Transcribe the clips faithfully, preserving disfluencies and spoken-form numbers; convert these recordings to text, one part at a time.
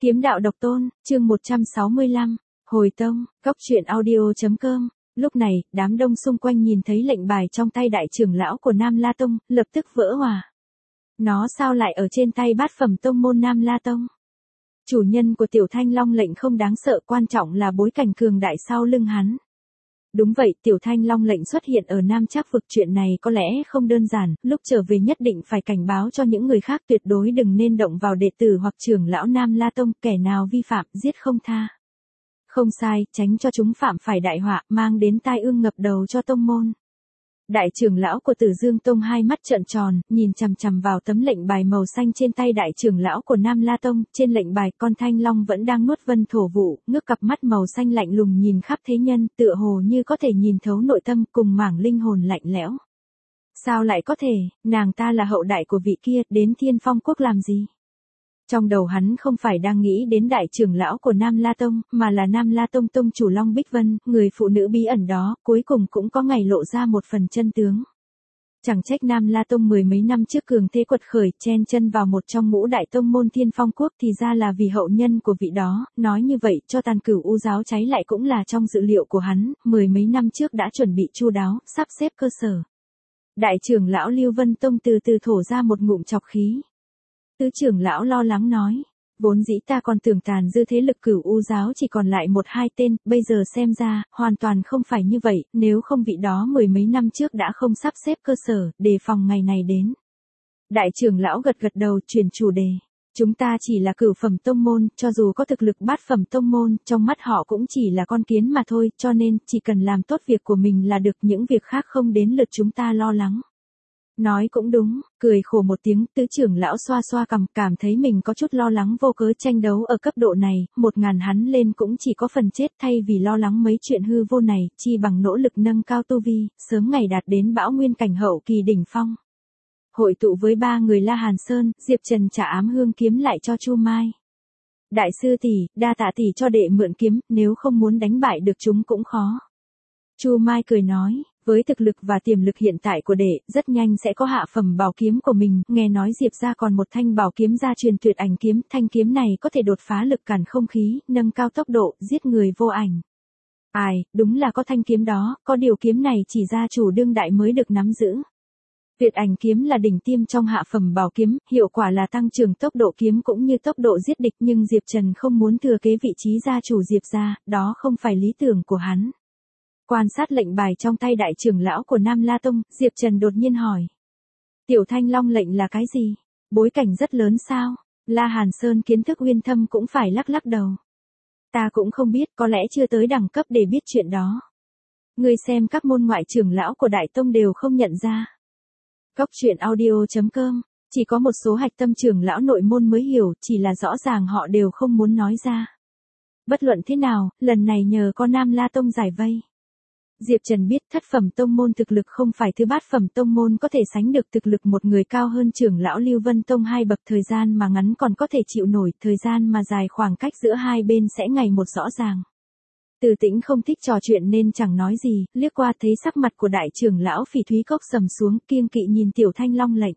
Kiếm đạo độc tôn, chương một trăm sáu mươi lăm, hồi tông, cốc truyện audio.com. Lúc này, đám đông xung quanh nhìn thấy lệnh bài trong tay đại trưởng lão của Nam La Tông, lập tức vỡ hòa. Nó sao lại ở trên tay bát phẩm tông môn Nam La Tông? Chủ nhân của Tiểu Thanh Long lệnh không đáng sợ, quan trọng là bối cảnh cường đại sau lưng hắn. Đúng vậy, Tiểu Thanh Long lệnh xuất hiện ở Nam Trác vực, chuyện này có lẽ không đơn giản, lúc trở về nhất định phải cảnh báo cho những người khác, tuyệt đối đừng nên động vào đệ tử hoặc trưởng lão Nam La Tông, kẻ nào vi phạm, giết không tha. Không sai, tránh cho chúng phạm phải đại họa, mang đến tai ương ngập đầu cho tông môn. Đại trưởng lão của Tử Dương Tông hai mắt trợn tròn, nhìn chằm chằm vào tấm lệnh bài màu xanh trên tay đại trưởng lão của Nam La Tông, trên lệnh bài con thanh long vẫn đang nuốt vân thổ vụ, ngước cặp mắt màu xanh lạnh lùng nhìn khắp thế nhân, tựa hồ như có thể nhìn thấu nội tâm cùng mảng linh hồn lạnh lẽo. Sao lại có thể, nàng ta là hậu đại của vị kia, đến Thiên Phong Quốc làm gì? Trong đầu hắn không phải đang nghĩ đến đại trưởng lão của Nam La Tông, mà là Nam La Tông tông chủ Long Bích Vân, người phụ nữ bí ẩn đó, cuối cùng cũng có ngày lộ ra một phần chân tướng. Chẳng trách Nam La Tông mười mấy năm trước cường thế quật khởi, chen chân vào một trong ngũ đại tông môn Thiên Phong Quốc, thì ra là vì hậu nhân của vị đó, nói như vậy cho tàn cửu u giáo cháy lại cũng là trong dự liệu của hắn, mười mấy năm trước đã chuẩn bị chu đáo, sắp xếp cơ sở. Đại trưởng lão Lưu Vân Tông từ từ thổ ra một ngụm chọc khí. Tứ trưởng lão lo lắng nói, vốn dĩ ta còn tưởng tàn dư thế lực cửu u giáo chỉ còn lại một hai tên, bây giờ xem ra, hoàn toàn không phải như vậy, nếu không vị đó mười mấy năm trước đã không sắp xếp cơ sở, đề phòng ngày này đến. Đại trưởng lão gật gật đầu, chuyển chủ đề. Chúng ta chỉ là cửu phẩm tông môn, cho dù có thực lực bát phẩm tông môn, trong mắt họ cũng chỉ là con kiến mà thôi, cho nên, chỉ cần làm tốt việc của mình là được, những việc khác không đến lượt chúng ta lo lắng. Nói cũng đúng, cười khổ một tiếng, tứ trưởng lão xoa xoa cằm, cảm thấy mình có chút lo lắng vô cớ. Tranh đấu ở cấp độ này, một ngàn hắn lên cũng chỉ có phần chết, thay vì lo lắng mấy chuyện hư vô này, chi bằng nỗ lực nâng cao tu vi, sớm ngày đạt đến bão nguyên cảnh hậu kỳ đỉnh phong. Hội tụ với ba người La Hàn Sơn, Diệp Trần trả ám hương kiếm lại cho Chu Mai. Đại sư tỷ, đa tạ tỷ cho đệ mượn kiếm, nếu không muốn đánh bại được chúng cũng khó. Chu Mai cười nói, với thực lực và tiềm lực hiện tại của đệ, rất nhanh sẽ có hạ phẩm bảo kiếm của mình, nghe nói Diệp gia còn một thanh bảo kiếm gia truyền tuyệt ảnh kiếm, thanh kiếm này có thể đột phá lực cản không khí, nâng cao tốc độ, giết người vô ảnh. Ai, đúng là có thanh kiếm đó, có điều kiếm này chỉ gia chủ đương đại mới được nắm giữ. Tuyệt ảnh kiếm là đỉnh tiêm trong hạ phẩm bảo kiếm, hiệu quả là tăng trưởng tốc độ kiếm cũng như tốc độ giết địch, nhưng Diệp Trần không muốn thừa kế vị trí gia chủ Diệp gia, đó không phải lý tưởng của hắn. Quan sát lệnh bài trong tay đại trưởng lão của Nam La Tông, Diệp Trần đột nhiên hỏi. Tiểu Thanh Long lệnh là cái gì? Bối cảnh rất lớn sao? La Hàn Sơn kiến thức uyên thâm cũng phải lắc lắc đầu. Ta cũng không biết, có lẽ chưa tới đẳng cấp để biết chuyện đó. Ngươi xem các môn ngoại trưởng lão của Đại Tông đều không nhận ra. Cốc truyện audio.com, chỉ có một số hạch tâm trưởng lão nội môn mới hiểu, chỉ là rõ ràng họ đều không muốn nói ra. Bất luận thế nào, lần này nhờ có Nam La Tông giải vây. Diệp Trần biết thất phẩm tông môn thực lực không phải thứ bát phẩm tông môn có thể sánh được, thực lực một người cao hơn trưởng lão Lưu Vân Tông hai bậc, thời gian mà ngắn còn có thể chịu nổi, thời gian mà dài khoảng cách giữa hai bên sẽ ngày một rõ ràng. Từ Tĩnh không thích trò chuyện nên chẳng nói gì, liếc qua thấy sắc mặt của đại trưởng lão Phỉ Thúy Cốc sầm xuống, kiêng kỵ nhìn Tiểu Thanh Long lệnh.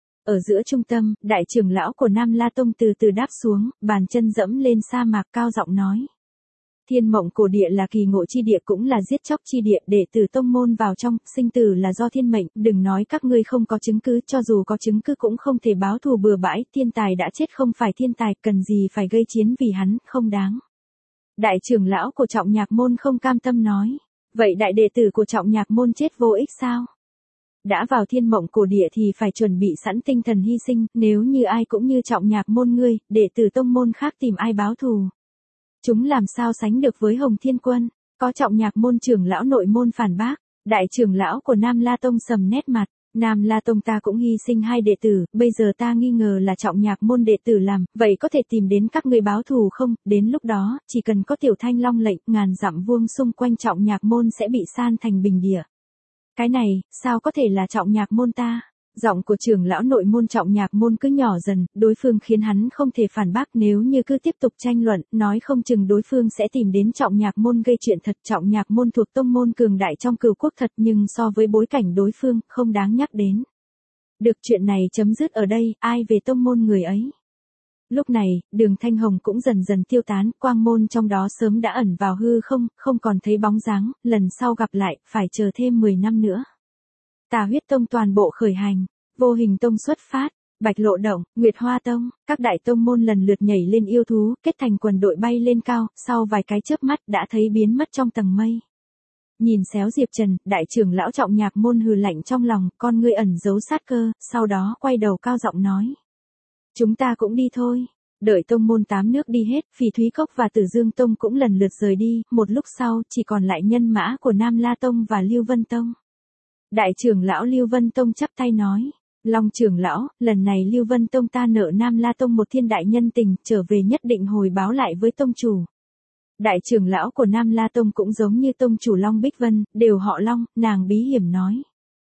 Ở giữa trung tâm, đại trưởng lão của Nam La Tông từ từ đáp xuống, bàn chân dẫm lên sa mạc, cao giọng nói. Thiên Mộng Cổ Địa là kỳ ngộ chi địa, cũng là giết chóc chi địa, đệ tử tông môn vào trong, sinh tử là do thiên mệnh, đừng nói các ngươi không có chứng cứ, cho dù có chứng cứ cũng không thể báo thù bừa bãi, thiên tài đã chết không phải thiên tài, cần gì phải gây chiến vì hắn, không đáng. Đại trưởng lão của Trọng Nhạc môn không cam tâm nói, vậy đại đệ tử của Trọng Nhạc môn chết vô ích sao? Đã vào Thiên Mộng Cổ Địa thì phải chuẩn bị sẵn tinh thần hy sinh, nếu như ai cũng như Trọng Nhạc môn ngươi, đệ tử tông môn khác tìm ai báo thù? Chúng làm sao sánh được với Hồng Thiên Quân? Có Trọng Nhạc môn trưởng lão nội môn phản bác, đại trưởng lão của Nam La Tông sầm nét mặt, Nam La Tông ta cũng hy sinh hai đệ tử, bây giờ ta nghi ngờ là Trọng Nhạc môn đệ tử làm, vậy có thể tìm đến các ngươi báo thù không? Đến lúc đó, chỉ cần có Tiểu Thanh Long lệnh, ngàn dặm vuông xung quanh Trọng Nhạc môn sẽ bị san thành bình địa. Cái này, sao có thể là Trọng Nhạc môn ta? Giọng của trưởng lão nội môn Trọng Nhạc môn cứ nhỏ dần, đối phương khiến hắn không thể phản bác, nếu như cứ tiếp tục tranh luận, nói không chừng đối phương sẽ tìm đến Trọng Nhạc môn gây chuyện thật. Trọng Nhạc môn thuộc tông môn cường đại trong cửu quốc thật, nhưng so với bối cảnh đối phương, không đáng nhắc đến. Được, chuyện này chấm dứt ở đây, ai về tông môn người ấy. Lúc này, Đường Thanh Hồng cũng dần dần tiêu tán, quang môn trong đó sớm đã ẩn vào hư không, không còn thấy bóng dáng, lần sau gặp lại, phải chờ thêm mười năm nữa. Tà huyết tông toàn bộ khởi hành, vô hình tông xuất phát, Bạch Lộ Động, Nguyệt Hoa Tông, các đại tông môn lần lượt nhảy lên yêu thú, kết thành quần đội bay lên cao, sau vài cái chớp mắt đã thấy biến mất trong tầng mây. Nhìn xéo Diệp Trần, đại trưởng lão Trọng Nhạc Môn hừ lạnh trong lòng, con ngươi ẩn giấu sát cơ, sau đó quay đầu cao giọng nói. Chúng ta cũng đi thôi. Đợi tông môn tám nước đi hết, Phỉ Thúy Cốc và Tử Dương Tông cũng lần lượt rời đi, một lúc sau chỉ còn lại nhân mã của Nam La Tông và Lưu Vân Tông. Đại trưởng lão Lưu Vân Tông chắp tay nói. Long trưởng lão, lần này Lưu Vân Tông ta nợ Nam La Tông một thiên đại nhân tình, trở về nhất định hồi báo lại với tông chủ. Đại trưởng lão của Nam La Tông cũng giống như tông chủ Long Bích Vân, đều họ Long, nàng bí hiểm nói.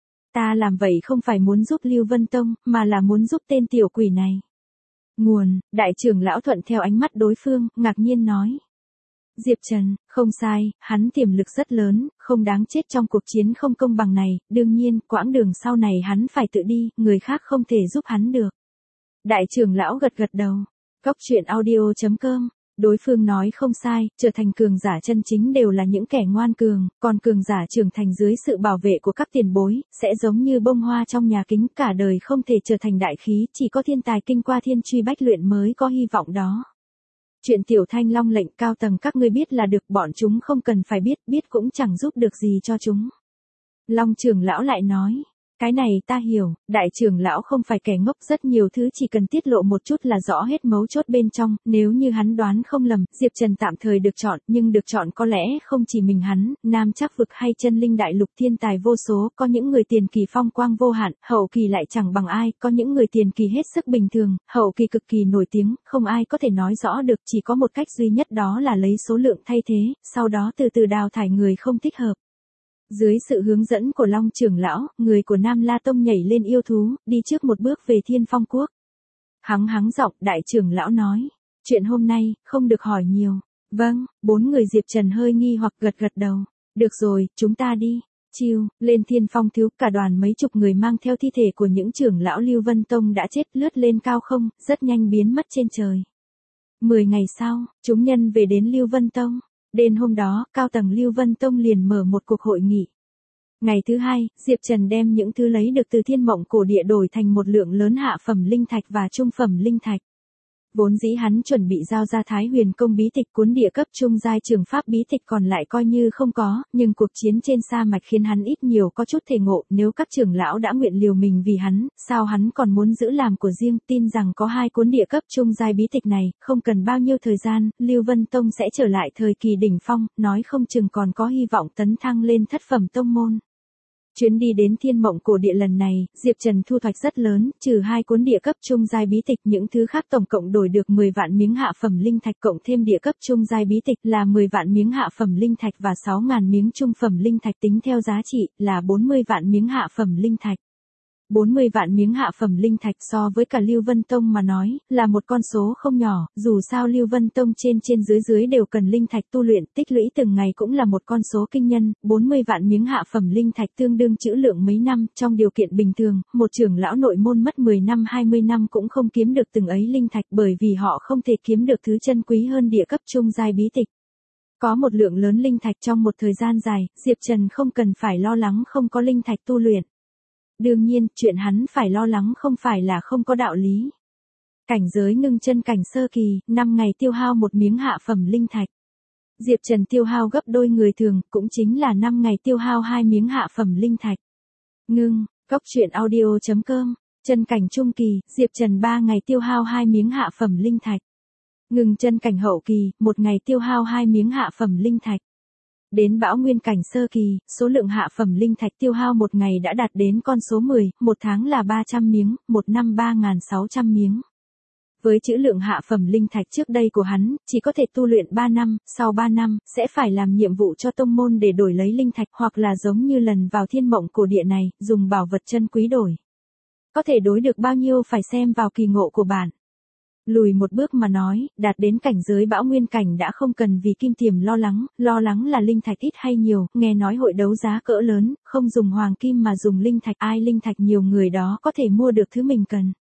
Ta làm vậy không phải muốn giúp Lưu Vân Tông, mà là muốn giúp tên tiểu quỷ này. Nguồn, đại trưởng lão thuận theo ánh mắt đối phương, ngạc nhiên nói. Diệp Trần, không sai, hắn tiềm lực rất lớn, không đáng chết trong cuộc chiến không công bằng này, đương nhiên, quãng đường sau này hắn phải tự đi, người khác không thể giúp hắn được. Đại trưởng lão gật gật đầu. Góc truyện audio chấm com. Đối phương nói không sai, trở thành cường giả chân chính đều là những kẻ ngoan cường, còn cường giả trưởng thành dưới sự bảo vệ của các tiền bối, sẽ giống như bông hoa trong nhà kính, cả đời không thể trở thành đại khí, chỉ có thiên tài kinh qua thiên truy bách luyện mới có hy vọng đó. Chuyện Tiểu Thanh Long lệnh cao tầng các ngươi biết là được, bọn chúng không cần phải biết, biết cũng chẳng giúp được gì cho chúng. Long trưởng lão lại nói. Cái này ta hiểu, đại trưởng lão không phải kẻ ngốc, rất nhiều thứ chỉ cần tiết lộ một chút là rõ hết mấu chốt bên trong, nếu như hắn đoán không lầm, Diệp Trần tạm thời được chọn, nhưng được chọn có lẽ không chỉ mình hắn, Nam Trác vực hay chân linh đại lục thiên tài vô số, có những người tiền kỳ phong quang vô hạn, hậu kỳ lại chẳng bằng ai, có những người tiền kỳ hết sức bình thường, hậu kỳ cực kỳ nổi tiếng, không ai có thể nói rõ được, chỉ có một cách duy nhất đó là lấy số lượng thay thế, sau đó từ từ đào thải người không thích hợp. Dưới sự hướng dẫn của Long trưởng lão, người của Nam La Tông nhảy lên yêu thú, đi trước một bước về Thiên Phong Quốc. Hắng hắng giọng, đại trưởng lão nói, chuyện hôm nay, không được hỏi nhiều. Vâng, bốn người Diệp Trần hơi nghi hoặc gật gật đầu. Được rồi, chúng ta đi. Chiêu, lên Thiên Phong thiếu, cả đoàn mấy chục người mang theo thi thể của những trưởng lão Lưu Vân Tông đã chết lướt lên cao không, rất nhanh biến mất trên trời. Mười ngày sau, chúng nhân về đến Lưu Vân Tông. Đêm hôm đó, cao tầng Lưu Vân Tông liền mở một cuộc hội nghị. Ngày thứ hai, Diệp Trần đem những thứ lấy được từ Thiên Mộng Cổ Địa đổi thành một lượng lớn hạ phẩm linh thạch và trung phẩm linh thạch. Vốn dĩ hắn chuẩn bị giao ra Thái Huyền Công bí tịch cuốn địa cấp trung giai trường pháp bí tịch còn lại coi như không có, nhưng cuộc chiến trên sa mạch khiến hắn ít nhiều có chút thể ngộ, nếu các trưởng lão đã nguyện liều mình vì hắn, sao hắn còn muốn giữ làm của riêng, tin rằng có hai cuốn địa cấp trung giai bí tịch này, không cần bao nhiêu thời gian, Lưu Vân Tông sẽ trở lại thời kỳ đỉnh phong, nói không chừng còn có hy vọng tấn thăng lên thất phẩm tông môn. Chuyến đi đến Thiên Mộng Cổ Địa lần này, Diệp Trần thu hoạch rất lớn, trừ hai cuốn địa cấp trung giai bí tịch, những thứ khác tổng cộng đổi được mười vạn miếng hạ phẩm linh thạch, cộng thêm địa cấp trung giai bí tịch là mười vạn miếng hạ phẩm linh thạch và sáu nghìn miếng trung phẩm linh thạch, tính theo giá trị là bốn mươi vạn miếng hạ phẩm linh thạch. bốn mươi vạn miếng hạ phẩm linh thạch so với cả Lưu Vân Tông mà nói, là một con số không nhỏ, dù sao Lưu Vân Tông trên trên dưới dưới đều cần linh thạch tu luyện, tích lũy từng ngày cũng là một con số kinh nhân, bốn mươi vạn miếng hạ phẩm linh thạch tương đương trữ lượng mấy năm, trong điều kiện bình thường, một trưởng lão nội môn mất mười năm hai mươi năm cũng không kiếm được từng ấy linh thạch, bởi vì họ không thể kiếm được thứ chân quý hơn địa cấp trung giai bí tịch. Có một lượng lớn linh thạch trong một thời gian dài, Diệp Trần không cần phải lo lắng không có linh thạch tu luyện. Đương nhiên, chuyện hắn phải lo lắng không phải là không có đạo lý. Cảnh giới ngưng chân cảnh sơ kỳ, năm ngày tiêu hao một miếng hạ phẩm linh thạch. Diệp Trần tiêu hao gấp đôi người thường, cũng chính là năm ngày tiêu hao hai miếng hạ phẩm linh thạch. Ngưng, góc truyện audio chấm com, chân cảnh trung kỳ, Diệp Trần ba ngày tiêu hao hai miếng hạ phẩm linh thạch. Ngưng chân cảnh hậu kỳ, một ngày tiêu hao hai miếng hạ phẩm linh thạch. Đến bão nguyên cảnh sơ kỳ, số lượng hạ phẩm linh thạch tiêu hao một ngày đã đạt đến con số mười, một tháng là ba trăm miếng, một năm ba nghìn sáu trăm miếng. Với trữ lượng hạ phẩm linh thạch trước đây của hắn, chỉ có thể tu luyện ba năm, sau ba năm, sẽ phải làm nhiệm vụ cho tông môn để đổi lấy linh thạch, hoặc là giống như lần vào Thiên Mộng Cổ Địa này, dùng bảo vật chân quý đổi. Có thể đối được bao nhiêu phải xem vào kỳ ngộ của bạn. Lùi một bước mà nói, đạt đến cảnh giới bão nguyên cảnh đã không cần vì kim tiềm lo lắng, lo lắng là linh thạch ít hay nhiều, nghe nói hội đấu giá cỡ lớn, không dùng hoàng kim mà dùng linh thạch, ai linh thạch nhiều người đó có thể mua được thứ mình cần.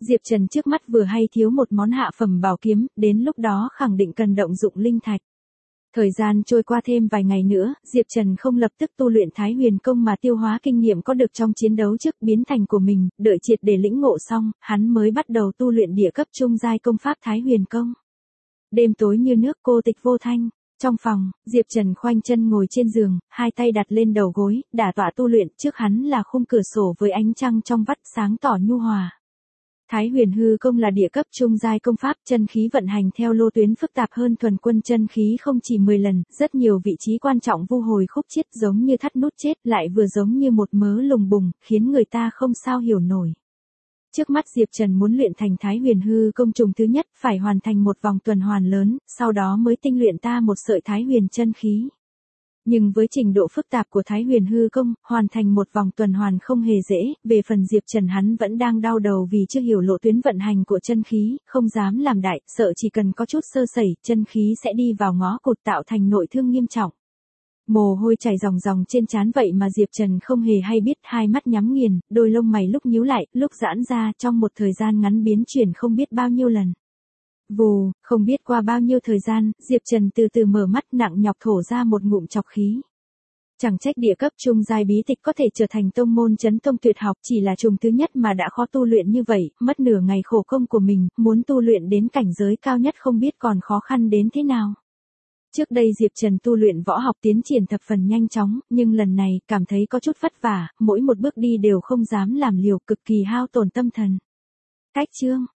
Diệp Trần trước mắt vừa hay thiếu một món hạ phẩm bảo kiếm, đến lúc đó khẳng định cần động dụng linh thạch. Thời gian trôi qua thêm vài ngày nữa, Diệp Trần không lập tức tu luyện Thái Huyền Công mà tiêu hóa kinh nghiệm có được trong chiến đấu trước biến thành của mình, đợi triệt để lĩnh ngộ xong, hắn mới bắt đầu tu luyện địa cấp trung giai công pháp Thái Huyền Công. Đêm tối như nước, cô tịch vô thanh. Trong phòng, Diệp Trần khoanh chân ngồi trên giường, hai tay đặt lên đầu gối, đả tọa tu luyện, trước hắn là khung cửa sổ với ánh trăng trong vắt sáng tỏ nhu hòa. Thái Huyền Hư Công là địa cấp trung giai công pháp, chân khí vận hành theo lô tuyến phức tạp hơn thuần quân chân khí không chỉ mười lần, rất nhiều vị trí quan trọng vu hồi khúc chiết giống như thắt nút chết, lại vừa giống như một mớ lùng bùng, khiến người ta không sao hiểu nổi. Trước mắt Diệp Trần muốn luyện thành Thái Huyền Hư Công trùng thứ nhất, phải hoàn thành một vòng tuần hoàn lớn, sau đó mới tinh luyện ta một sợi Thái Huyền chân khí. Nhưng với trình độ phức tạp của Thái Huyền Hư Công, hoàn thành một vòng tuần hoàn không hề dễ, về phần Diệp Trần hắn vẫn đang đau đầu vì chưa hiểu lộ tuyến vận hành của chân khí, không dám làm đại, sợ chỉ cần có chút sơ sẩy, chân khí sẽ đi vào ngõ cụt tạo thành nội thương nghiêm trọng. Mồ hôi chảy ròng ròng trên trán vậy mà Diệp Trần không hề hay biết, hai mắt nhắm nghiền, đôi lông mày lúc nhíu lại, lúc giãn ra, trong một thời gian ngắn biến chuyển không biết bao nhiêu lần. Vù, không biết qua bao nhiêu thời gian, Diệp Trần từ từ mở mắt, nặng nhọc thổ ra một ngụm trọc khí. Chẳng trách địa cấp trung giai bí tịch có thể trở thành tông môn chấn tông tuyệt học, chỉ là trùng thứ nhất mà đã khó tu luyện như vậy, mất nửa ngày khổ công của mình, muốn tu luyện đến cảnh giới cao nhất không biết còn khó khăn đến thế nào. Trước đây Diệp Trần tu luyện võ học tiến triển thập phần nhanh chóng, nhưng lần này, cảm thấy có chút vất vả, mỗi một bước đi đều không dám làm liều, cực kỳ hao tổn tâm thần. Cách chương